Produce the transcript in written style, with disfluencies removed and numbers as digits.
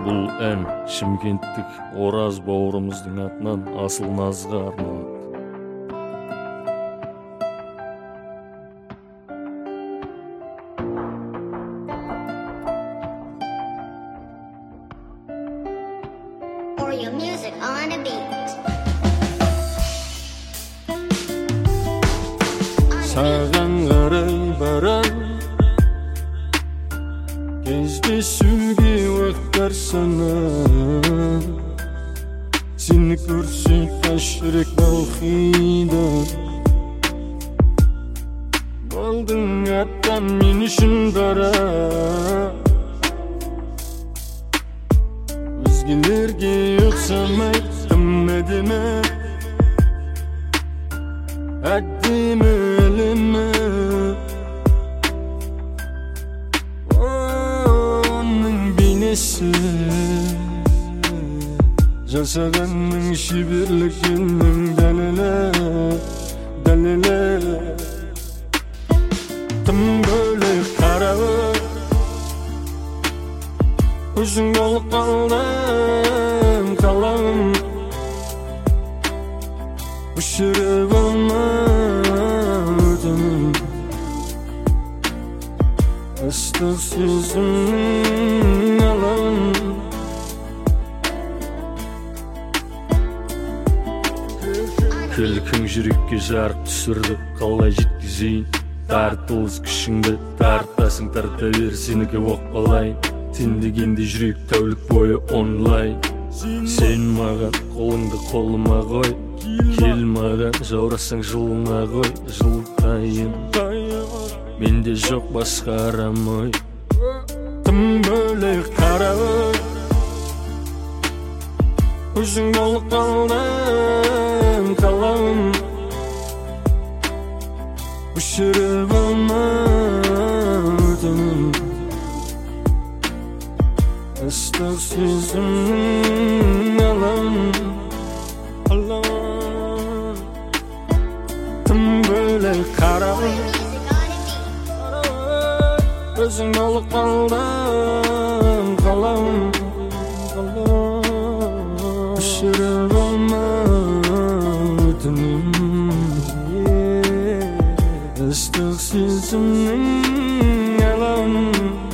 Бұл ән шымкенттік Ораз бауырымыздың атынан Асыл Назға арналады. Or your music on a beat. Саған қарай барам, кездесуге уақыттар санап, сені көрсек жүрек балқиды. Болдың аттан мен үшін бара, өзгелерге ұқсамай тым әдемі, әдемі әлемі. Оның бейнесі жасағанның шеберлігінің дәлелі. Тым бөлек қарап, өзің болып қалдым қалам, өшіріп алма өтінем, ыстық сезімнің алам. Күлкің жүрекке жарық түсірді, қалай жеткізейін? Тартылыс күшіңді тартасың, тарта бер, сенікі оқпалайын. Сен дегенде жүрек тәулік бойы онлайн. Сен маған қолыңды қолыма қой, кел маған жаурасаң жылыма қой. Жылтайын, менде жоқ басқа арам ой. Тым бөлек қарап, өзің болып қалдым қалам, өшіріп алма өтінем, ыстық сезімнің алам. Тым бөлек қарап, өзің болып қалдым қалам, өшіріп алма өтінем, ыстық сезімнің алам.